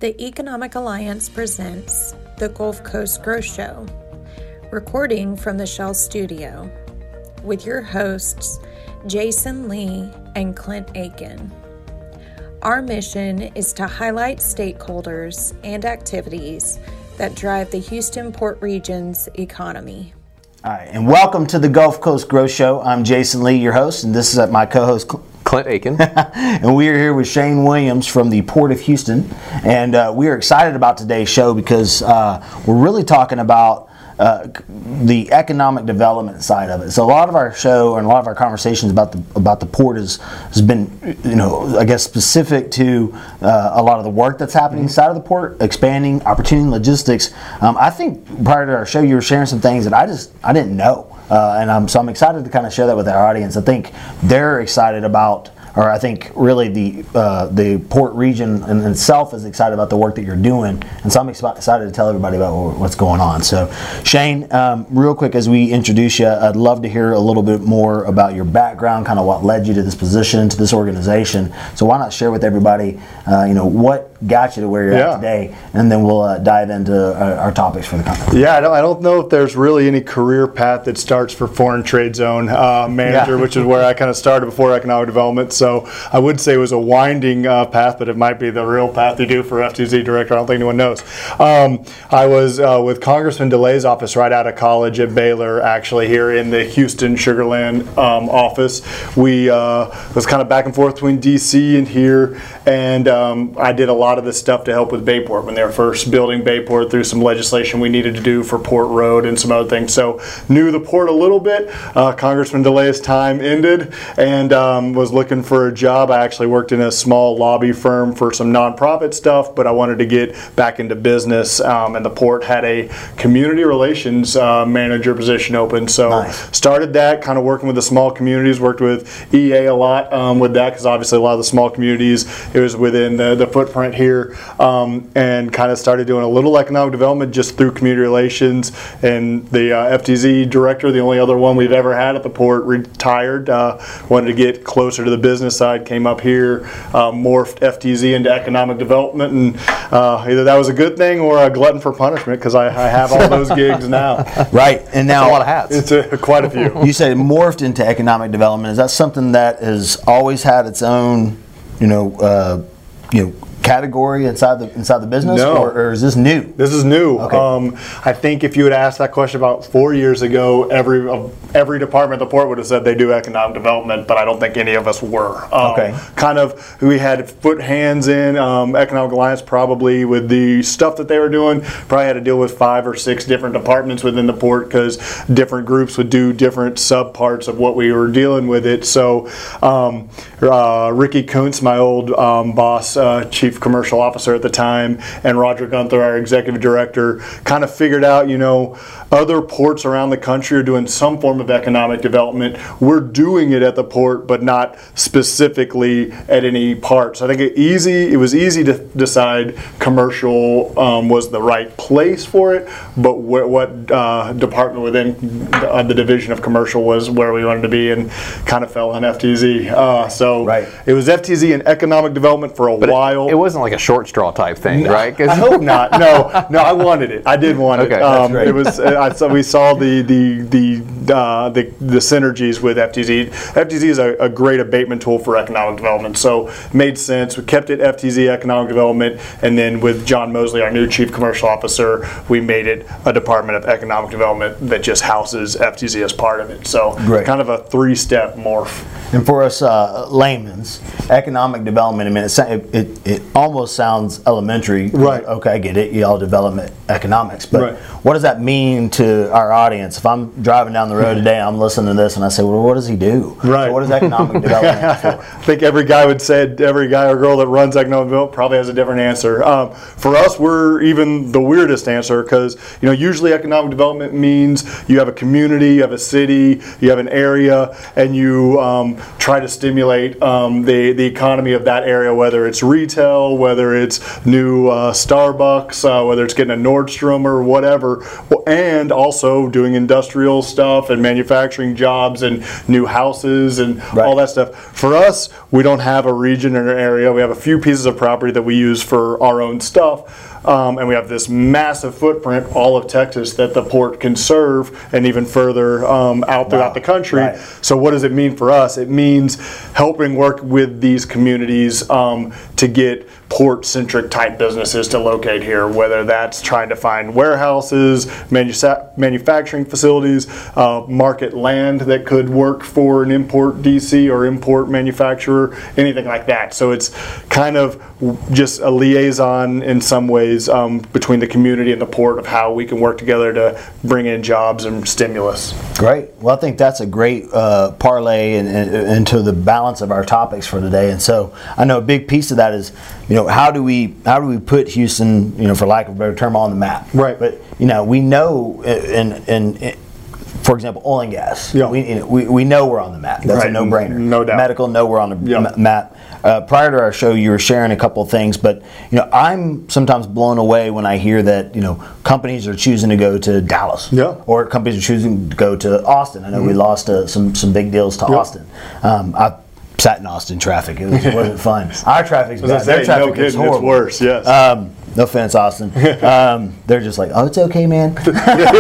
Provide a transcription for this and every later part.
The Economic Alliance presents the Gulf Coast Growth Show, recording from the Shell Studio, with your hosts, Jason Lee and Clint Aiken. Our mission is to highlight stakeholders and activities that drive the Houston Port Region's economy. All right, and welcome to the Gulf Coast Growth Show. I'm Jason Lee, your host, and this is my co-host, Clint Aiken. And we are here with Shane Williams from the Port of Houston. And we are excited about today's show because we're really talking about the economic development side of it. So a lot of our show and a lot of our conversations about the port has been, I guess, specific to a lot of the work that's happening inside of the port, expanding opportunity and logistics. I think prior to our show, you were sharing some things that I didn't know. So I'm excited to kind of share that with our audience. I think they're excited about, or I think really the port region in itself is excited about the work that you're doing, and so I'm excited to tell everybody about what's going on. So, Shane, real quick as we introduce you, I'd love to hear a little bit more about your background, kind of what led you to this position, to this organization. So why not share with everybody, what got you to where you're at today, and then we'll dive into our topics for the company. Yeah, I don't know if there's really any career path that starts for foreign trade zone manager, which is where I kind of started before economic development. So I would say it was a winding path, but it might be the real path you do for FTZ director. I don't think anyone knows. I was with Congressman DeLay's office right out of college at Baylor, actually here in the Houston Sugar Land office. We was kind of back and forth between DC and here, and I did a lot of this stuff to help with Bayport when they were first building Bayport through some legislation we needed to do for Port Road and some other things. So knew the port a little bit. Congressman DeLay's time ended, and was looking for a job. I actually worked in a small lobby firm for some nonprofit stuff, but I wanted to get back into business, and the port had a community relations manager position open. So started that, kind of working with the small communities, worked with EA a lot with that, because obviously a lot of the small communities, it was within the footprint here, and kind of started doing a little economic development just through community relations. And the FTZ director, the only other one we've ever had at the port, retired, wanted to get closer to the business side, came up here, morphed FTZ into economic development, and either that was a good thing or a glutton for punishment, because I have all those gigs now. Right, and now that's a lot of hats. It's quite a few. You said morphed into economic development. Is that something that has always had its own, category inside the business? No. Or is this new? This is new. Okay. I think if you had asked that question about 4 years ago, every department at the port would have said they do economic development, but I don't think any of us were. Kind of, we had hands in Economic Alliance probably with the stuff that they were doing. Probably had to deal with 5 or 6 different departments within the port, because different groups would do different subparts of what we were dealing with it. So Ricky Kuntz, my old boss, chief commercial officer at the time, and Roger Gunther, our executive director, kind of figured out, other ports around the country are doing some form of economic development. We're doing it at the port, but not specifically at any part. So I think it was easy to decide commercial was the right place for it, but what department within the division of commercial was where we wanted to be, and kind of fell on FTZ. It was FTZ and economic development for a while. It wasn't like a short straw type thing, right? I hope not. No, I wanted it. I did want it. That's great. It was. We saw the synergies with FTZ. FTZ is a great abatement tool for economic development, so it made sense. We kept it FTZ Economic Development, and then with John Mosley, our new Chief Commercial Officer, we made it a Department of Economic Development that just houses FTZ as part of it. So kind of a 3-step morph. And for us laymen's, economic development, I mean, it almost sounds elementary. Right. Okay, I get it. You all development economics. But what does that mean to our audience? If I'm driving down the road today and I'm listening to this and I say, well, what does he do? Right. So what is economic development for? I think every guy or girl that runs economic development probably has a different answer. For us, we're even the weirdest answer, because usually economic development means you have a community, you have a city, you have an area, and you try to stimulate the economy of that area, whether it's retail, whether it's new Starbucks, whether it's getting a Nordstrom or whatever. commercial and also doing industrial stuff and manufacturing jobs and new houses and all that stuff. For us, we don't have a region or an area. We have a few pieces of property that we use for our own stuff. And we have this massive footprint, all of Texas, that the port can serve, and even further out throughout the country. Right. So what does it mean for us? It means helping work with these communities to get port-centric type businesses to locate here, whether that's trying to find warehouses, manufacturing facilities, market land that could work for an import DC or import manufacturer, anything like that. So it's kind of just a liaison in some ways between the community and the port of how we can work together to bring in jobs and stimulus. Great. Well, I think that's a great parlay into the balance of our topics for today. And so I know a big piece of that is, how do we put Houston, for lack of a better term, on the map? Right. But we know in for example, oil and gas. Yeah. We know we're on the map. That's a no-brainer. No doubt. Medical, know we're on the map. Prior to our show, you were sharing a couple of things, but I'm sometimes blown away when I hear that companies are choosing to go to Dallas, or companies are choosing to go to Austin. I know we lost some big deals to Austin. I sat in Austin traffic. It wasn't fun. Our trapic's bad. Their traffic is horrible. It's worse. Yes. No offense, Austin. They're just like, oh, it's okay, man. They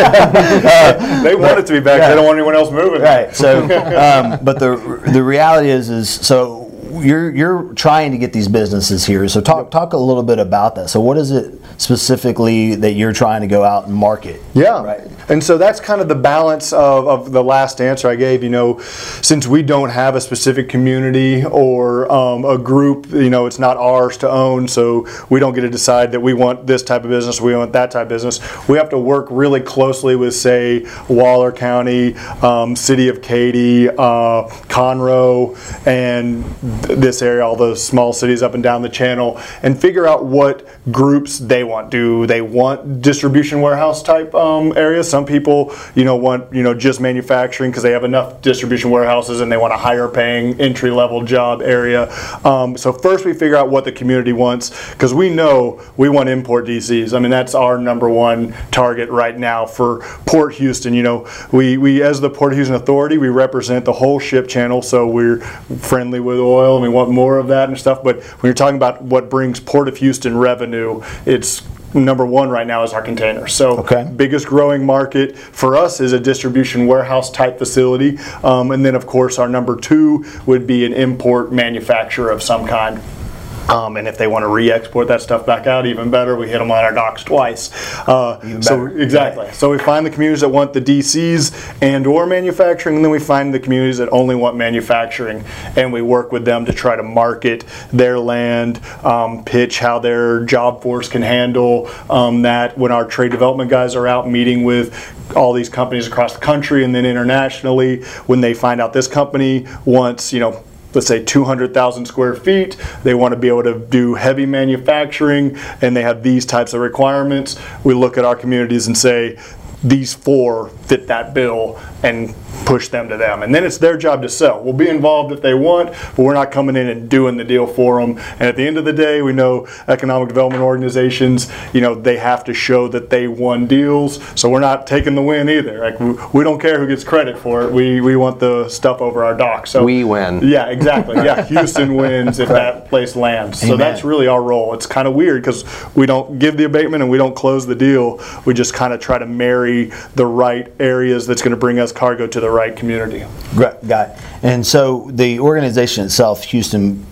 want it to be back. They don't want anyone else moving. Right. So, but the reality is so you're trying to get these businesses here. So talk a little bit about that. So what is it specifically that you're trying to go out and market? Yeah. Right. And so that's kind of the balance of the last answer I gave. Since we don't have a specific community or a group, it's not ours to own, so we don't get to decide that we want this type of business, we want that type of business. We have to work really closely with, say, Waller County, City of Katy, Conroe, and this area, all those small cities up and down the channel, and figure out what groups they want. Do they want distribution warehouse type areas? Some people, want, just manufacturing because they have enough distribution warehouses and they want a higher paying entry level job area. So first we figure out what the community wants, because we know we want import DCs. I mean, that's our number one target right now for Port Houston. We as the Port Houston Authority, we represent the whole ship channel, so we're friendly with oil and we want more of that and stuff. But when you're talking about what brings Port of Houston revenue, it's number one right now is our containers. So biggest growing market for us is a distribution warehouse type facility. And then of course our number two would be an import manufacturer of some kind. And if they want to re-export that stuff back out, even better. We hit them on our docks twice. Exactly. So we find the communities that want the DCs and or manufacturing, and then we find the communities that only want manufacturing, and we work with them to try to market their land, pitch how their job force can handle that. When our trade development guys are out meeting with all these companies across the country and then internationally, when they find out this company wants, let's say 200,000 square feet, they want to be able to do heavy manufacturing, and they have these types of requirements, we look at our communities and say, these four fit that bill, and push them to them. And then it's their job to sell. We'll be involved if they want, but we're not coming in and doing the deal for them. And at the end of the day, we know economic development organizations, they have to show that they won deals. So we're not taking the win either. Like, we don't care who gets credit for it. We want the stuff over our dock. So we win. Yeah, exactly. Yeah, Houston wins if that place lands. So that's really our role. It's kind of weird because we don't give the abatement and we don't close the deal. We just kind of try to marry the right areas that's going to bring us cargo to the right community. Got it. And so the organization itself, Houston,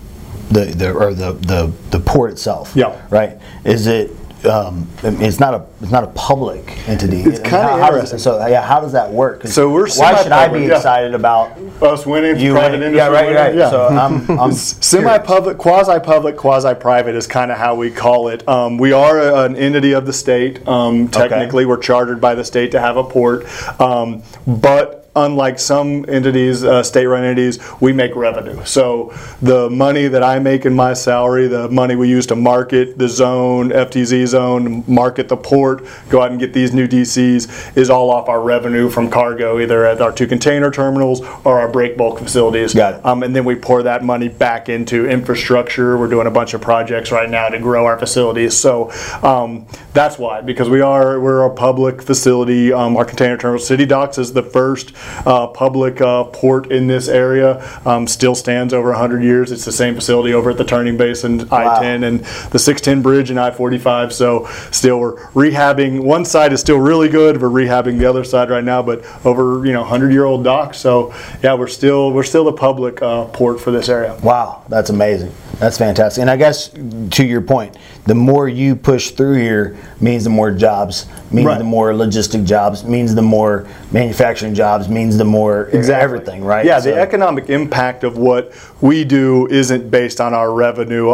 the port itself, right? Is it? It's not a public entity. It's kind of interesting. How does that work? So why should I be excited about us winning? You private industry? Right. Yeah. So I'm semi-public, quasi-public, quasi-private is kind of how we call it. We are an entity of the state. Technically, we're chartered by the state to have a port, but unlike some entities, state-run entities, we make revenue. So the money that I make in my salary, the money we use to market the zone, FTZ zone, market the port, go out and get these new DCs, is all off our revenue from cargo, either at our 2 container terminals or our break bulk facilities. Got it. And then we pour that money back into infrastructure. We're doing a bunch of projects right now to grow our facilities. So that's why, because we're a public facility. Our container terminal, City Docks, is the first public port in this area. Still stands over 100 years. It's the same facility over at the Turning Basin, I-10, and the 610 bridge and I-45. So still we're rehabbing. One side is still really good. We're rehabbing the other side right now, but over 100-year-old docks. So yeah, we're still the public port for this area. Wow, that's amazing. That's fantastic. And I guess to your point, the more you push through here means the more jobs, means Right. the more logistic jobs, means the more manufacturing jobs, means the more everything, right? Yeah, So- the economic impact of what we do isn't based on our revenue.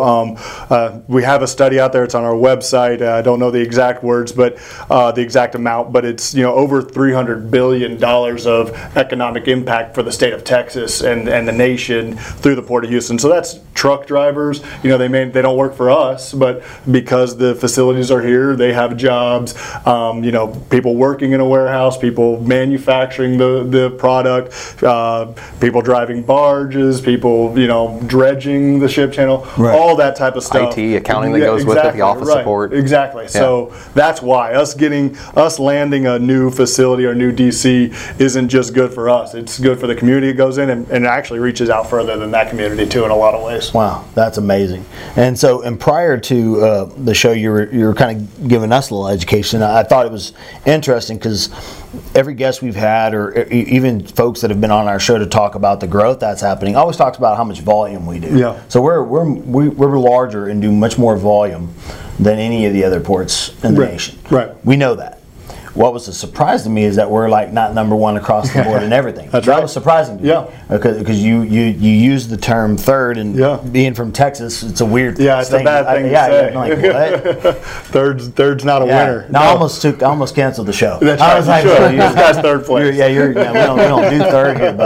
We have a study out there. It's on our website. I don't know the exact words, but the exact amount, but it's over $300 billion of economic impact for the state of Texas and the nation through the Port of Houston. So that's truck drivers. They don't work for us, but because the facilities are here, they have jobs. People working in a warehouse, people manufacturing the product, people driving barges, people dredging the ship channel, Right. all that type of stuff. IT, accounting that goes with it, the office right, support. Exactly. So that's why us landing a new facility or new DC isn't just good for us. It's good for the community it goes in, and it actually reaches out further than that community too in a lot of ways. Wow, that's amazing. And so, and prior to the show, you were kind of giving us a little education. I thought it was interesting because every guest we've had, or even folks that have been on our show to talk about the growth that's happening, always talks about how much volume we do. Yeah. So we're larger and do much more volume than any of the other ports in the Right. nation. Right. We know that. What was a surprise to me is that we're like not number one across the board in everything. That's that right. was surprising to me. Yeah. Because you use the term third, and Yeah. being from Texas, it's a weird Yeah, it's a bad thing to say. Like, what? Third's not a winner. No, I almost canceled the show. That's I right. was You like, should. so This guy's third place. we don't do third here,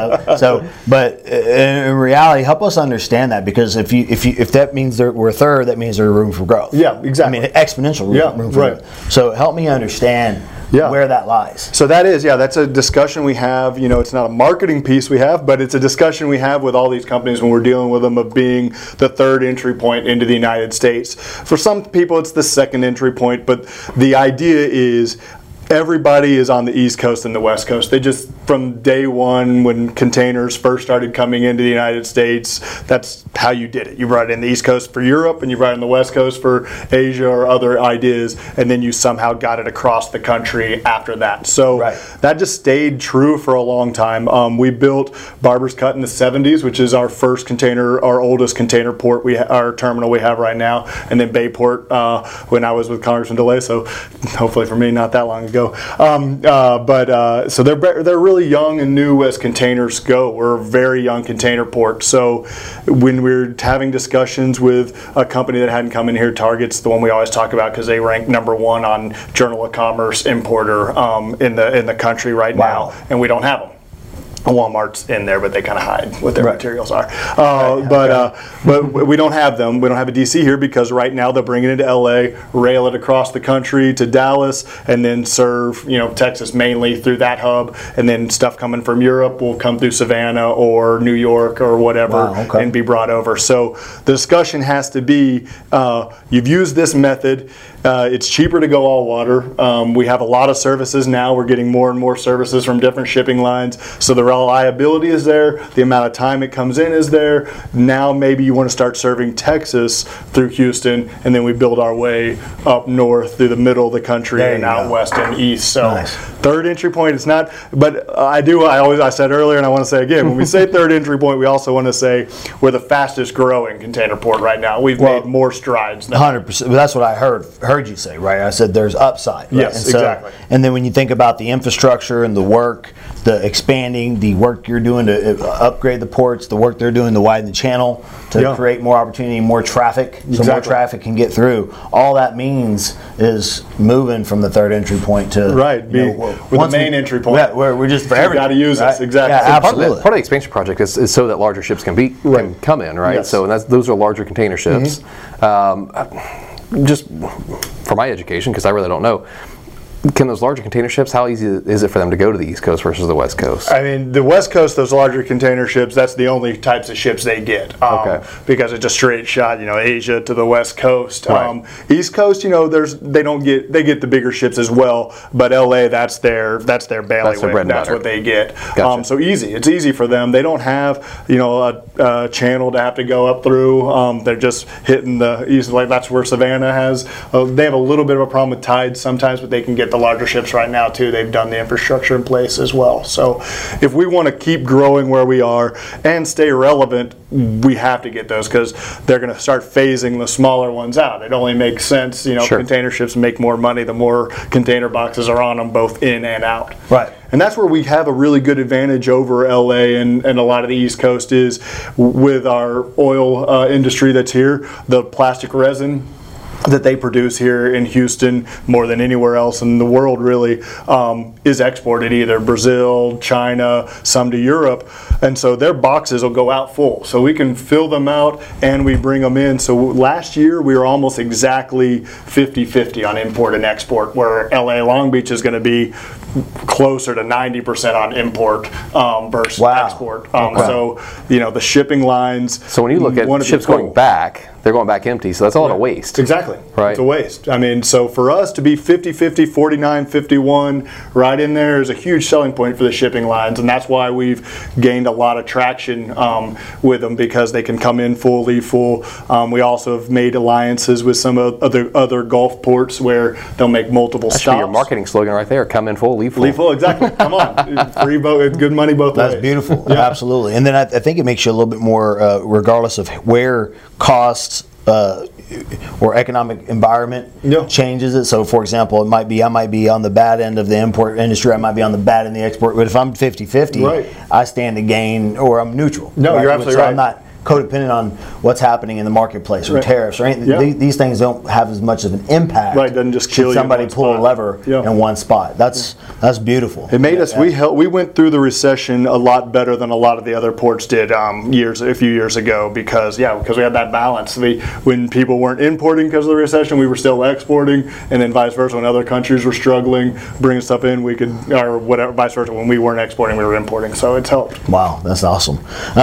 but in reality, help us understand that, because if that means we're third, that means there's room for growth. Yeah, exactly. I mean, exponential room for right. growth. So help me understand where that lies. So that's a discussion we have. It's not a marketing piece we have, but it's a discussion we have with all these companies when we're dealing with them of being the third entry point into the United States. For some people, it's the second entry point, but the idea is everybody is on the East Coast and the West Coast. They just, from day one, when containers first started coming into the United States, that's how you did it. You brought it in the East Coast for Europe, and you brought it in the West Coast for Asia or other ideas, and then you somehow got it across the country after that. So that just stayed true for a long time. We built Barber's Cut in the 70s, which is our first container, our oldest container port, our terminal we have right now, and then Bayport when I was with Congressman DeLay, so hopefully for me, not that long ago. So they're really young and new as containers go. We're a very young container port. So when we're having discussions with a company that hadn't come in here, Target's the one we always talk about because they rank #1 on Journal of Commerce importer in the country right now, and we don't have them. Walmart's in there, but they kind of hide what their materials are. But we don't have them. We don't have a DC here because right now they're bringing it to LA, rail it across the country to Dallas, and then serve Texas mainly through that hub. And then stuff coming from Europe will come through Savannah or New York or whatever and be brought over. So the discussion has to be: you've used this method. It's cheaper to go all water. We have a lot of services now. We're getting more and more services from different shipping lines. So the reliability is there. The amount of time it comes in is there. Now maybe you want to start serving Texas through Houston, and then we build our way up north through the middle of the country and out west and east. So third entry point, it's not, but I said earlier, and I want to say again, when we say third entry point, we also want to say we're the fastest growing container port right now. We've made more strides than 100%. That's what I heard heard you say, right? I said there's upside. Right? Yes, exactly. And then when you think about the infrastructure and the work, the expanding, the work you're doing to upgrade the ports, the work they're doing to widen the channel, to create more opportunity, more traffic, so more traffic can get through. All that means is moving from the third entry point to with the main entry point. Yeah, we're just for everything. Got to use us exactly. Yeah, so absolutely. Part of the expansion project is so that larger ships can come in, right? Yes. So those are larger container ships. Just for my education, because I really don't know. Can those larger container ships, how easy is it for them to go to the East Coast versus the West Coast? I mean, the West Coast, those larger container ships, that's the only types of ships they get. Because it's a straight shot, Asia to the West Coast. Right. East Coast, they get the bigger ships as well, but LA, that's their bailiwick. That's what they get. Gotcha. So easy. It's easy for them. They don't have, a channel to have to go up through. They're just hitting the east, like that's where Savannah has. They have a little bit of a problem with tides sometimes, but they can get the larger ships right now too. They've done the infrastructure in place as well. So if we want to keep growing where we are and stay relevant, we have to get those because they're going to start phasing the smaller ones out. It only makes sense, container ships make more money the more container boxes are on them, both in and out. Right. And that's where we have a really good advantage over LA and a lot of the East Coast is with our oil industry that's here, the plastic resin that they produce here in Houston more than anywhere else in the world really is exported either Brazil, China, some to Europe, and so their boxes will go out full. So we can fill them out and we bring them in. So last year we were almost exactly 50-50 on import and export, where LA Long Beach is going to be closer to 90% on import versus export. So the shipping lines. So when you look at ships going back, they're going back empty, so that's a lot of waste. Exactly. Right. It's a waste. I mean, so for us to be 50-50, 49-51, right in there is a huge selling point for the shipping lines, and that's why we've gained a lot of traction with them because they can come in full, leave full. We also have made alliances with some other Gulf ports where they'll make multiple stops. That's your marketing slogan right there, come in full, leave full. Leave full, exactly. Come on. Free boat, good money both ways. That's beautiful. Yeah. Absolutely. And then I think it makes you a little bit more, regardless of where costs or economic environment changes it. So, for example, I might be on the bad end of the import industry. I might be on the bad end of the export. But if I'm 50-50, I stand to gain, or I'm neutral. No, you're absolutely right. I'm not codependent on what's happening in the marketplace or tariffs or anything. These things don't have as much of an impact. Right, doesn't just kill you. Somebody pull a lever in one spot. That's beautiful. It made us. We went through the recession a lot better than a lot of the other ports did a few years ago because we had that balance. When people weren't importing because of the recession, we were still exporting, and then vice versa when other countries were struggling bringing stuff in, we could, or whatever, vice versa when we weren't exporting, we were importing. So it's helped. Wow, that's awesome.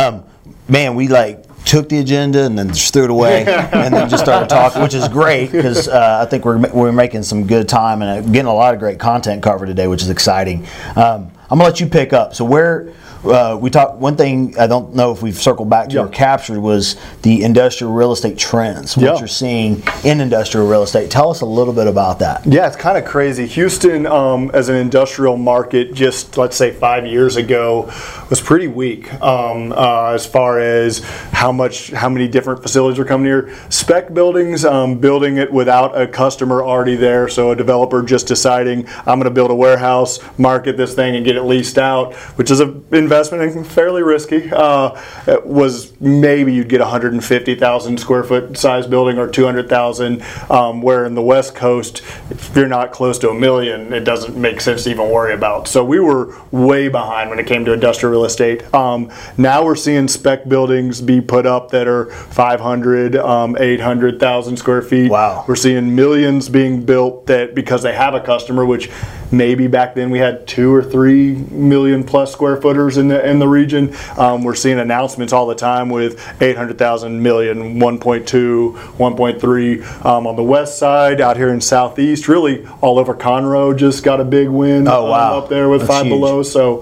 Man, we took the agenda and then just threw it away and then just started talking, which is great because I think we're making some good time and getting a lot of great content covered today, which is exciting. I'm going to let you pick up. So where we talked, one thing I don't know if we've circled back to or captured was the industrial real estate trends, what you're seeing in industrial real estate. Tell us a little bit about that. Yeah, it's kind of crazy. Houston as an industrial market just, let's say 5 years ago, was pretty weak as far as how many different facilities were coming here. Spec buildings, building it without a customer already there, so a developer just deciding, I'm going to build a warehouse, market this thing and get it leased out, which is an investment and fairly risky. It was maybe you'd get 150,000 square foot size building or 200,000, where in the West Coast, if you're not close to $1 million, it doesn't make sense to even worry about. So we were way behind when it came to industrial real estate. Now we're seeing spec buildings be put up that are 500, 800,000 square feet. Wow. We're seeing millions being built that because they have a customer, which maybe back then we had 2 or 3 million plus square footers in the region. We're seeing announcements all the time with 800,000 million, 1.2, 1.3 on the west side, out here in southeast, really all over Conroe just got a big win up there with Five Below. So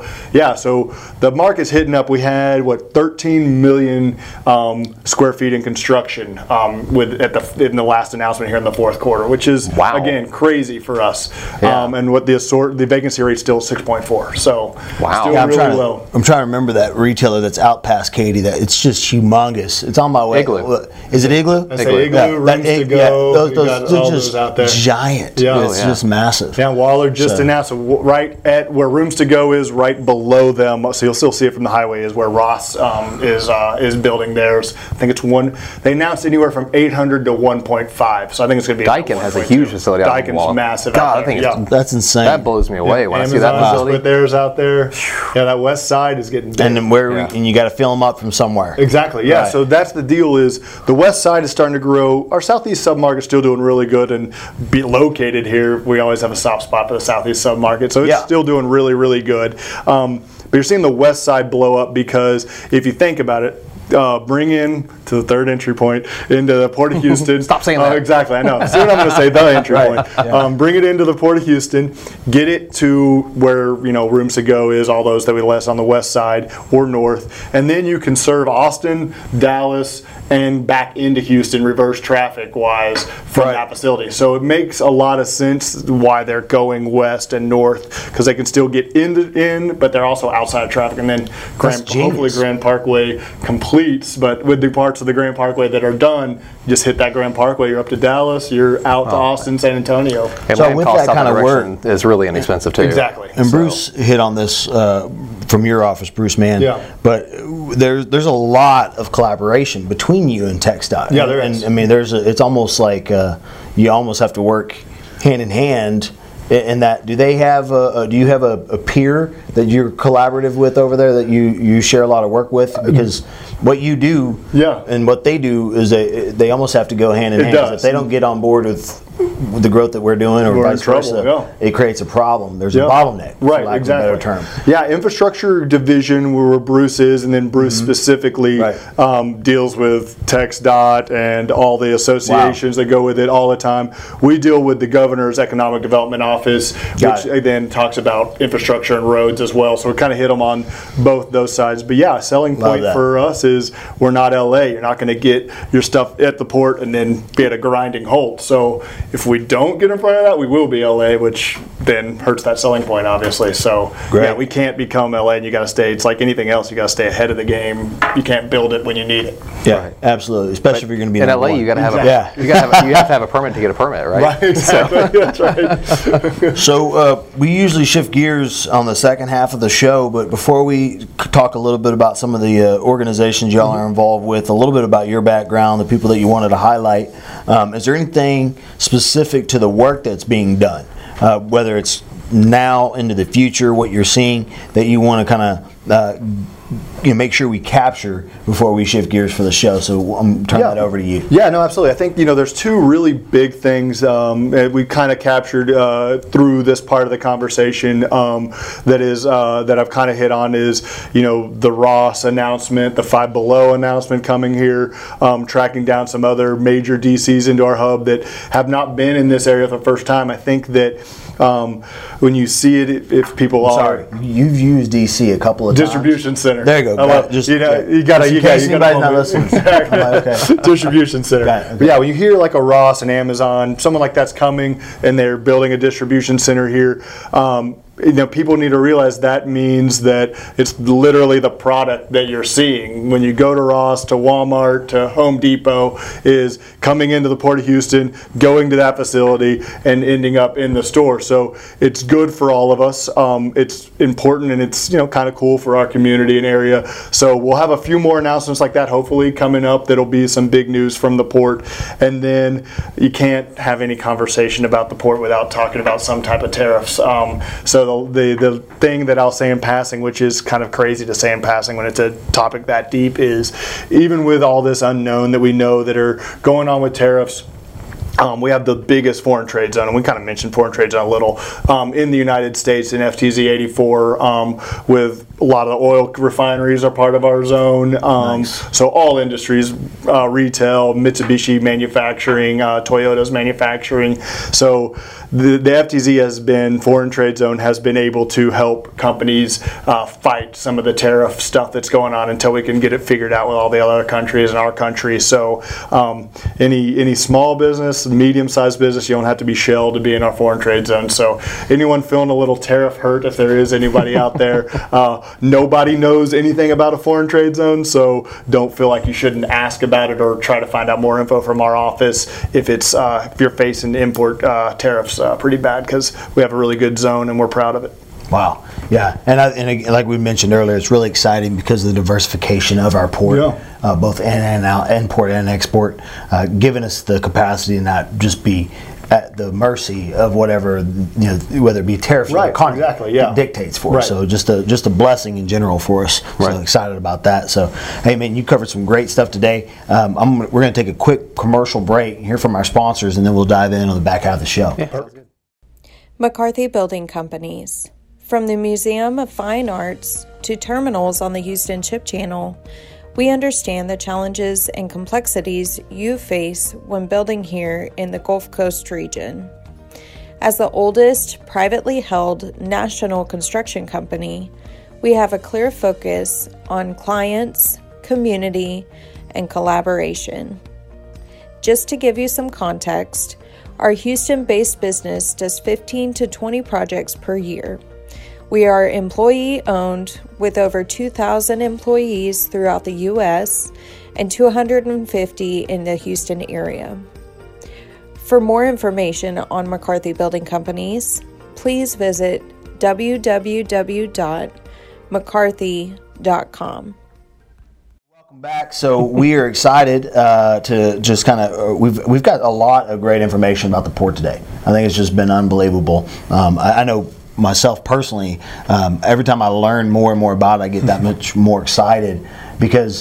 the market's hitting up. We had 13 million square feet in construction in the last announcement here in the fourth quarter, which is again crazy for us. And what the the vacancy rate's still 6.4. So Wow. still Yeah, I'm really trying low. I'm trying to remember that retailer that's out past Katy. That it's just humongous. It's on my way. Igloo. Is it Igloo? I say Igloo, Yeah, Rooms that- to yeah, Go. those we got they're all just those out there. giant. Yeah. It's Oh, yeah. just massive. Yeah, Waller just So- announced right at where Rooms to Go is, right below them. So you'll still see it from the highway. Is where Ross is building theirs. I think it's one. They announced anywhere from 800 to 1.5. So I think it's going to be Daikin has a huge facility out in Daikin's Waller. massive. God, out I think there. it's- That's insane. That blows me away when I see that Amazon just facility. put theirs out there. Yeah, that west side is getting big. and then where Yeah. and you got to fill them up from somewhere. Exactly. Yeah. Right. So that's the deal. Is the west side is starting to grow. Our southeast submarket's still doing really good, and be located here. We always have a soft spot for the southeast submarket, so it's Yeah. still doing really, really good. But you're seeing the west side blow up because if you think about it. Bring in to the third entry point into the Port of Houston. Stop saying that. Exactly, I know. See what I'm going to say? The entry point. Bring it into the Port of Houston. Get it to where Rooms to Go is. All those that we list on the west side or north, and then you can serve Austin, Dallas, and back into Houston, reverse traffic wise from Right. that facility. So it makes a lot of sense why they're going west and north because they can still get in, but they're also outside of traffic. And then hopefully genius. Grand Parkway completes, but with the parts of the Grand Parkway that are done, you just hit that Grand Parkway. You're up to Dallas. You're out to Austin, San Antonio. And So land with costs that out kind of direction is really inexpensive too. Exactly. And So- Bruce hit on this from your office, Bruce Mann. Yeah. But there's a lot of collaboration between you and TxDOT. Yeah, there and, is. I mean, it's almost like you almost have to work hand in hand. In that, do they have do you have a peer that you're collaborative with over there that you share a lot of work with? Because what you do Yeah. and what they do is they almost have to go hand in It hand. 'Cause does. If they don't get on board with the growth that we're doing or We're in vice trouble, versa, yeah. it creates a problem. There's Yeah. a bottleneck, for Right, lack exactly. of a better term. Yeah, infrastructure division where Bruce is, and then Bruce specifically Right. deals with TxDOT and all the associations that go with it all the time. We deal with the governor's economic development office, Got which then talks about infrastructure and roads as well. So we kind of hit them on both those sides. But yeah, a selling Love point that. for us is we're not LA. You're not going to get your stuff at the port and then be at a grinding halt. So if we don't get in front of that, we will be LA, which then hurts that selling point, obviously. So Great. yeah, we can't become LA, and you got to stay. It's like anything else. You got to stay ahead of the game. You can't build it when you need it. Yeah, absolutely. Especially if you're going to be In number LA, one. you got to have Yeah. you have to have a permit to get a permit, right? Right, exactly. That's right. So we usually shift gears on the second half of the show, but before we talk a little bit about some of the organizations y'all are involved with, a little bit about your background, the people that you wanted to highlight, is there anything specific to the work that's being done, whether it's now into the future, what you're seeing that you want to kind of make sure we capture before we shift gears for the show? So I'm turning that over to you. Yeah, no, absolutely. I think there's two really big things that we kind of captured through this part of the conversation that I've kind of hit on is the Ross announcement, the Five Below announcement coming here, tracking down some other major DCs into our hub that have not been in this area for the first time. I think that when you see it, if people Sorry, you've used DC a couple of distribution times. center. There you go. I love, Just you gotta, in you case gotta anybody's not listening. Exactly. Okay. Distribution center. Got it, okay. But yeah, when you hear like a Ross and Amazon, someone like that's coming and they're building a distribution center here, people need to realize that means that it's literally the product that you're seeing when you go to Ross, to Walmart, to Home Depot, is coming into the Port of Houston, going to that facility, and ending up in the store. So it's good for all of us. It's important, and it's kind of cool for our community and area. So we'll have a few more announcements like that hopefully coming up. That'll be some big news from the port. And then you can't have any conversation about the port without talking about some type of tariffs. So the thing that I'll say in passing, which is kind of crazy to say in passing when it's a topic that deep, is even with all this unknown that we know that are going on with tariffs, we have the biggest foreign trade zone, and we kind of mentioned foreign trade zone a little, in the United States in FTZ 84, with A lot of the oil refineries are part of our zone. Nice. So all industries, retail, Mitsubishi manufacturing, Toyota's manufacturing. So the FTZ has been, Foreign Trade Zone has been able to help companies fight some of the tariff stuff that's going on until we can get it figured out with all the other countries and our country. So any small business, medium-sized business, you don't have to be shelled to be in our Foreign Trade Zone. So anyone feeling a little tariff hurt, if there is anybody out there, nobody knows anything about a Foreign Trade Zone, so don't feel like you shouldn't ask about it or try to find out more info from our office if you're facing import tariffs pretty bad, because we have a really good zone and we're proud of it. Wow. Yeah. And like we mentioned earlier, it's really exciting because of the diversification of our port, both in and out, import and export, giving us the capacity to not just be at the mercy of whatever, whether it be tariff or economy dictates for us. So just a blessing in general for us. So excited about that. So hey man, you covered some great stuff today. We're going to take a quick commercial break, hear from our sponsors, and then we'll dive in on the back half of the show. McCarthy Building Companies. From the Museum of Fine Arts to terminals on the Houston Ship Channel, we understand the challenges and complexities you face when building here in the Gulf Coast region. As the oldest privately held national construction company, we have a clear focus on clients, community, and collaboration. Just to give you some context, our Houston-based business does 15 to 20 projects per year. We are employee-owned with over 2,000 employees throughout the U.S. and 250 in the Houston area. For more information on McCarthy Building Companies, please visit www.mccarthy.com. Welcome back. So we are excited to just kind of we've got a lot of great information about the port today. I think it's just been unbelievable. I know myself personally, every time I learn more and more about it, I get that much more excited because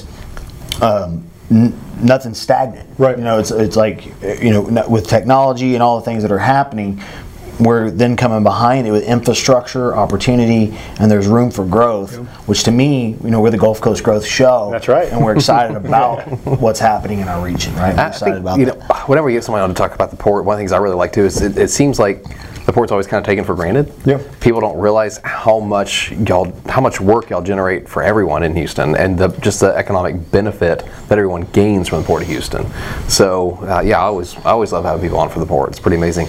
nothing's stagnant. Right. It's like, with technology and all the things that are happening, we're then coming behind it with infrastructure, opportunity, and there's room for growth, which to me, we're the Gulf Coast Growth Show. That's right. And we're excited about what's happening in our region, right? We're excited about that. Whenever we get somebody on to talk about the port, one of the things I really like too is it seems like the port's always kind of taken for granted. Yeah. People don't realize how much work y'all generate for everyone in Houston, and just the economic benefit that everyone gains from the Port of Houston. So I always love having people on for the port. It's pretty amazing.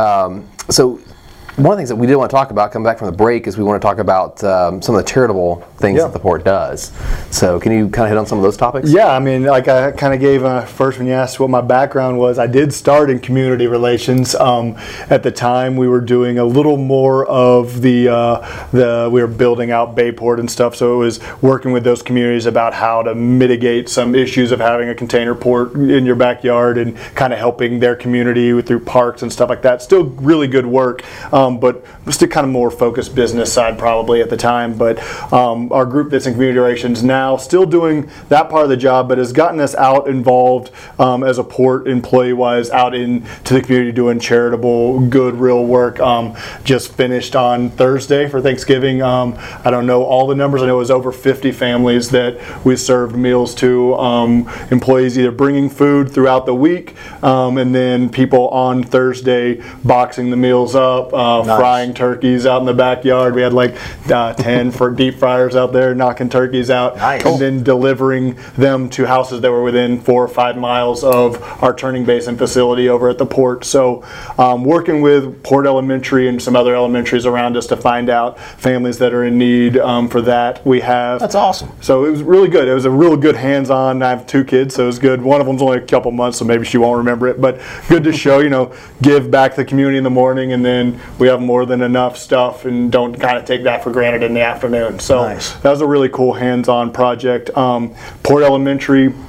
So one of the things that we did want to talk about, coming back from the break, is we want to talk about some of the charitable things that the port does. So can you kind of hit on some of those topics? Yeah, I mean, like I kind of gave first when you asked what my background was, I did start in community relations. At the time, we were doing a little more of we were building out Bayport and stuff, so it was working with those communities about how to mitigate some issues of having a container port in your backyard and kind of helping their community through parks and stuff like that. Still really good work. But just a kind of more focused business side probably at the time. But our group that's in community relations now, still doing that part of the job, but has gotten us out involved as a port employee-wise out into the community doing charitable, good, real work. Just finished on Thursday for Thanksgiving. I don't know all the numbers. I know it was over 50 families that we served meals to. Employees either bringing food throughout the week and then people on Thursday boxing the meals up. Nice. Frying turkeys out in the backyard. We had like 10 for deep fryers out there knocking turkeys out. Nice. And then delivering them to houses that were within 4 or 5 miles of our turning basin facility over at the port. So working with Port Elementary and some other elementaries around us to find out families that are in need for that. That's awesome. So it was really good. It was a real good hands-on. I have 2 kids, so it was good. One of them's only a couple months, so maybe she won't remember it, but good to show, give back to the community in the morning, and then we have more than enough stuff and don't kind of take that for granted in the afternoon. So nice. That was a really cool hands-on project. Port Elementary,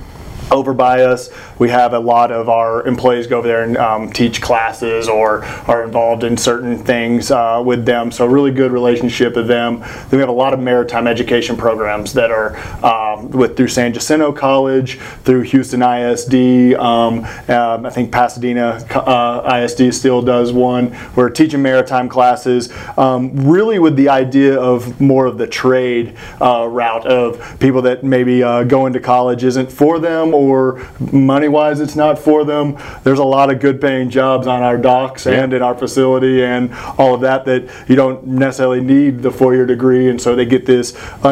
over by us. We have a lot of our employees go over there and teach classes or are involved in certain things with them. So a really good relationship with them. Then we have a lot of maritime education programs that are through San Jacinto College, through Houston ISD. I think Pasadena ISD still does one. We're teaching maritime classes, really with the idea of more of the trade route of people that maybe going to college isn't for them, or money-wise it's not for them. There's a lot of good paying jobs on our docks and in our facility and all of that you don't necessarily need the 4-year degree, and so they get this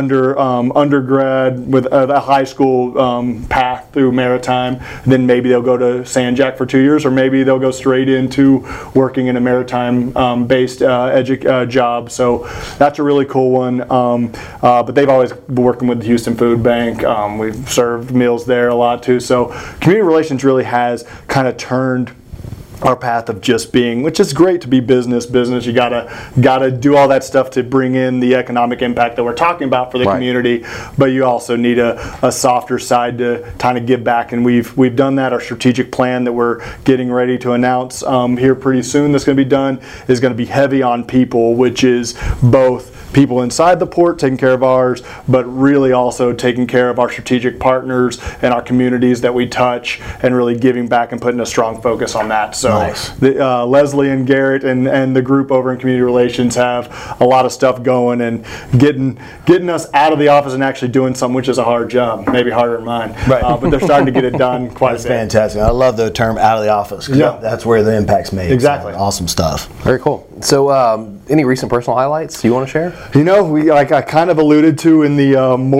undergrad with a high school path through maritime. Then maybe they'll go to San Jac for 2 years, or maybe they'll go straight into working in a maritime based job. So that's a really cool one. But they've always been working with the Houston Food Bank. We've served meals there a lot too. So community relations really has kind of turned our path of just being, which is great to be business. You gotta do all that stuff to bring in the economic impact that we're talking about for the community, but you also need a softer side to kind of give back, and we've done that. Our strategic plan that we're getting ready to announce here pretty soon that's going to be done is going to be heavy on people, which is both people inside the port taking care of ours, but really also taking care of our strategic partners and our communities that we touch, and really giving back and putting a strong focus on that. So Leslie and Garrett and the group over in community relations have a lot of stuff going, and getting us out of the office and actually doing something, which is a hard job, maybe harder than mine. Right. But they're starting to get it done quite a bit. That's fantastic. I love the term "out of the office." Yeah, that's where the impact's made. Exactly. So, awesome stuff. Very cool. So, any recent personal highlights you want to share? You know, I kind of alluded to in the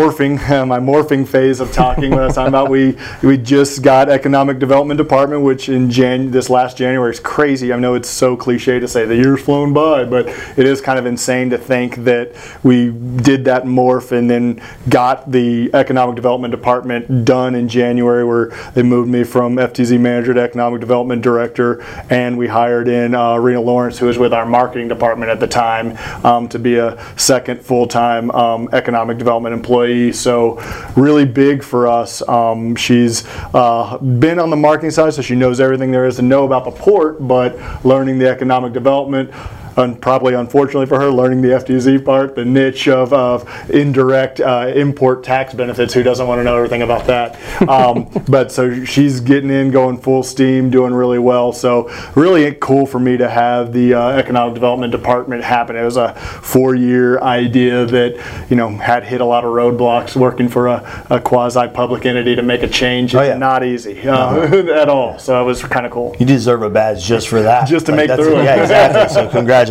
my morphing phase of talking when I was talking about we just got economic development department, which in this last January is crazy. I know it's so cliche to say the year's flown by, but it is kind of insane to think that we did that morph and then got the economic development department done in January, where they moved me from FTZ manager to economic development director, and we hired in Rena Lawrence, who was with our marketing department at the time, to be a second full-time economic development employee. So really big for us. She's been on the marketing side, so she knows everything there is to know about the port, but learning the economic development, and probably unfortunately for her, learning the FTZ part, the niche of indirect import tax benefits. Who doesn't want to know everything about that? But so she's getting in, going full steam, doing really well. So really cool for me to have the economic development department happen. It was a 4-year idea that had hit a lot of roadblocks. Working for a quasi-public entity to make a change is not easy at all. So it was kind of cool. You deserve a badge just for that. Just to make through it. Yeah, exactly. So congratulations.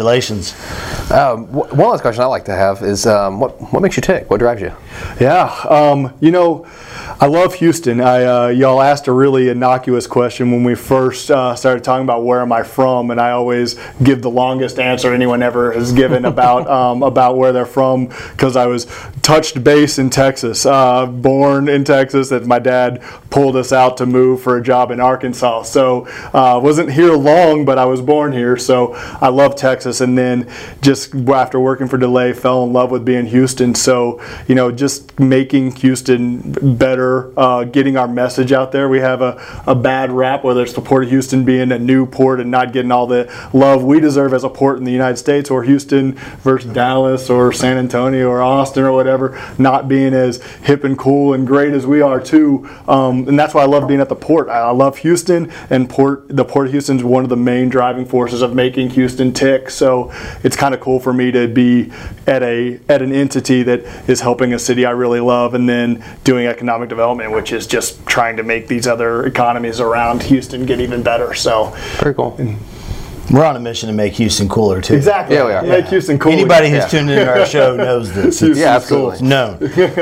One last question I like to have is what makes you tick? What drives you? Yeah, I love Houston. Y'all asked a really innocuous question when we first started talking about where am I from, and I always give the longest answer anyone ever has given about where they're from, because I was touched base in Texas, born in Texas, and my dad pulled us out to move for a job in Arkansas. So wasn't here long, but I was born here, so I love Texas. And then just after working for DeLay, fell in love with being Houston. So just making Houston better, getting our message out there. We have a bad rap, whether it's the Port of Houston being a new port and not getting all the love we deserve as a port in the United States, or Houston versus Dallas or San Antonio or Austin or whatever, not being as hip and cool and great as we are too. And that's why I love being at the port. I love Houston, and the Port of Houston is one of the main driving forces of making Houston tick. So it's kind of cool for me to be at an entity that is helping a city I really love, and then doing economic development, which is just trying to make these other economies around Houston get even better. So very cool. We're on a mission to make Houston cooler too. Exactly. Yeah, we are. Make Houston cooler. Anybody who's tuned into our show knows this. Absolutely. It's known.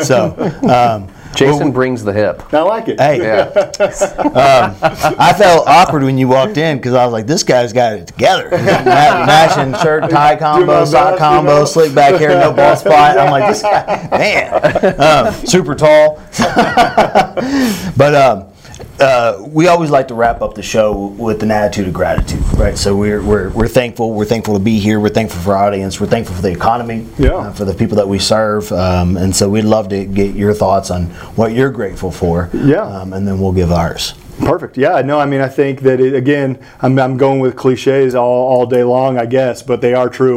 So Jason brings the hip. I like it. Hey, I felt awkward when you walked in, because I was like, this guy's got it together. Matching shirt, tie combo, sock combo, slick back hair, no bald spot. I'm like, this guy, man, super tall. But we always like to wrap up the show with an attitude of gratitude, right? So we're thankful. We're thankful to be here. We're thankful for our audience. We're thankful for the economy, for the people that we serve, and so we'd love to get your thoughts on what you're grateful for. And then we'll give ours. Perfect. Yeah, no, I mean, I think that, again, I'm going with cliches all day long, I guess, but they are true.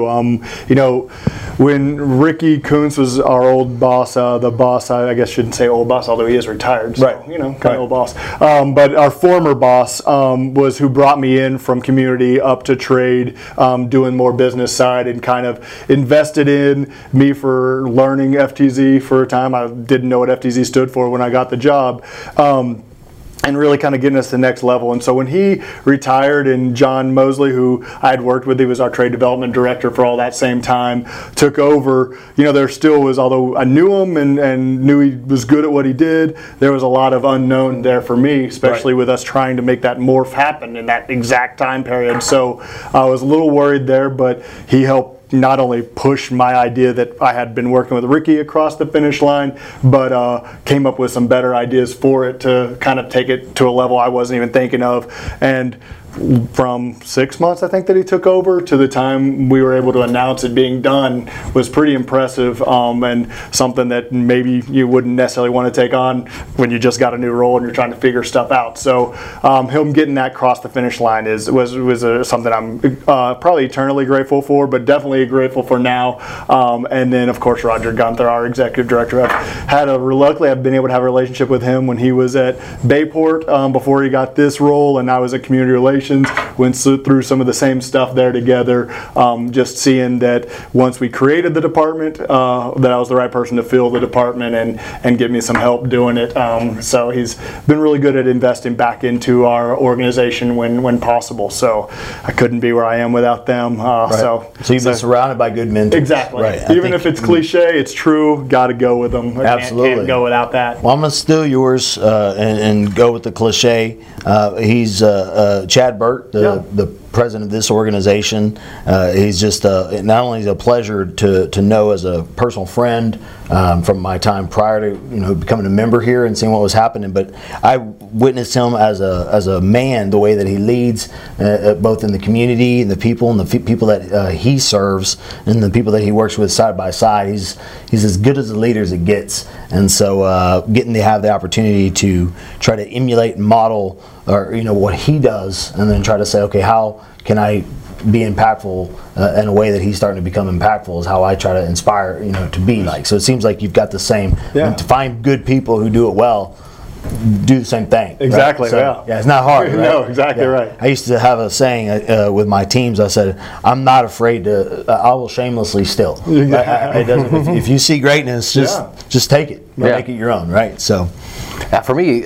When Ricky Kuntz was our old boss, the boss, I guess shouldn't say old boss, although he is retired, so, kind of old boss. But our former boss was who brought me in from community up to trade, doing more business side, and kind of invested in me for learning FTZ for a time. I didn't know what FTZ stood for when I got the job. And really kind of getting us to the next level. And so when he retired, and John Mosley, who I had worked with, he was our trade development director for all that same time, took over, there still was, although I knew him and knew he was good at what he did, there was a lot of unknown there for me, especially with us trying to make that morph happen in that exact time period. So I was a little worried there, but he helped not only push my idea that I had been working with Ricky across the finish line, but came up with some better ideas for it to kind of take it to a level I wasn't even thinking of. And from 6 months, I think, that he took over to the time we were able to announce it being done was pretty impressive, and something that maybe you wouldn't necessarily want to take on when you just got a new role and you're trying to figure stuff out. So him getting that across the finish line was something I'm probably eternally grateful for, but definitely grateful for now. And then, of course, Roger Gunther, our executive director. Luckily, I've been able to have a relationship with him when he was at Bayport before he got this role, and I was at community relations. Went through some of the same stuff there together, just seeing that once we created the department, that I was the right person to fill the department and get me some help doing it. So he's been really good at investing back into our organization when possible. So I couldn't be where I am without them. So you've been surrounded by good mentors. Exactly. Right. Even if it's cliche, it's true. Got to go with them. Absolutely. Can't go without that. Well, I'm going to steal yours and go with the cliche. He's Chad Burt, the president of this organization. He's just not only a pleasure to know as a personal friend from my time prior to becoming a member here and seeing what was happening, but I witnessed him as a man, the way that he leads, both in the community and the people that he serves and the people that he works with side by side. He's as good as a leader as it gets, and so getting to have the opportunity to try to emulate and model what he does, and then try to say, okay, how can I be impactful in a way that he's starting to become impactful, is how I try to inspire to be like. So it seems like you've got the same. To find good people who do it well, do the same thing. Exactly. Right? So, it's not hard. Right? No, exactly right. I used to have a saying with my teams. I said, "I'm not afraid to. I will shamelessly steal. If you see greatness, just take it. Make it your own. Right. So, for me,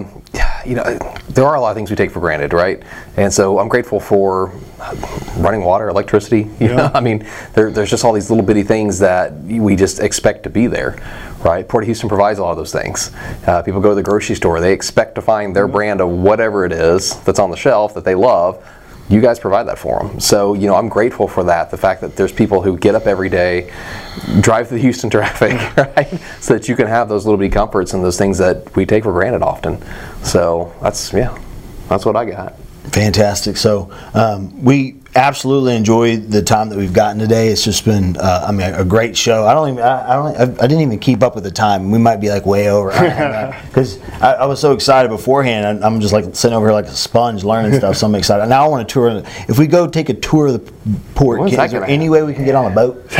there are a lot of things we take for granted, right? And so I'm grateful for running water, electricity. You know, I mean, there's just all these little bitty things that we just expect to be there, right? Port of Houston provides a lot of those things. People go to the grocery store, they expect to find their brand of whatever it is that's on the shelf that they love. You guys provide that for them. So, I'm grateful for that. The fact that there's people who get up every day, drive through the Houston traffic, right? So that you can have those little bitty comforts and those things that we take for granted often. So that's what I got. Fantastic. So we absolutely enjoyed the time that we've gotten today. It's just been, a great show. I didn't even keep up with the time. We might be like way over because I was so excited beforehand. I'm just like sitting over here like a sponge learning stuff. So I'm excited. Now I want to tour. If we go take a tour of the port, is there any way we can get on a boat? You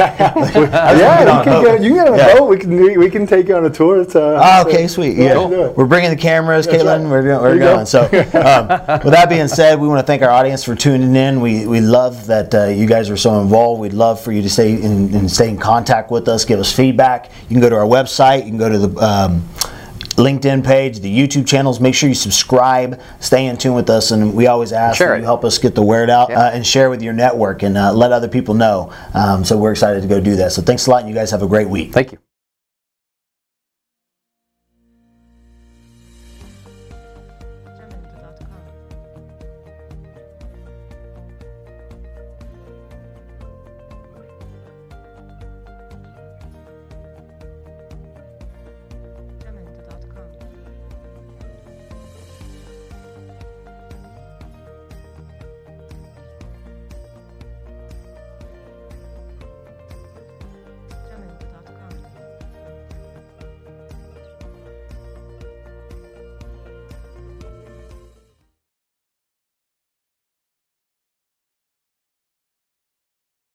can get on a boat. We can take you on a tour. Okay, sweet. Yeah, we're bringing the cameras, Caitlin. Right. We're going. So with that being said, we want to thank our audience for tuning in. We love that you guys are so involved. We'd love for you to stay in contact with us, give us feedback. You can go to our website, you can go to the LinkedIn page, the YouTube channels. Make sure you subscribe, stay in tune with us, and we always ask that you help us get the word out and share with your network and let other people know. So we're excited to go do that. So thanks a lot, and you guys have a great week. Thank you.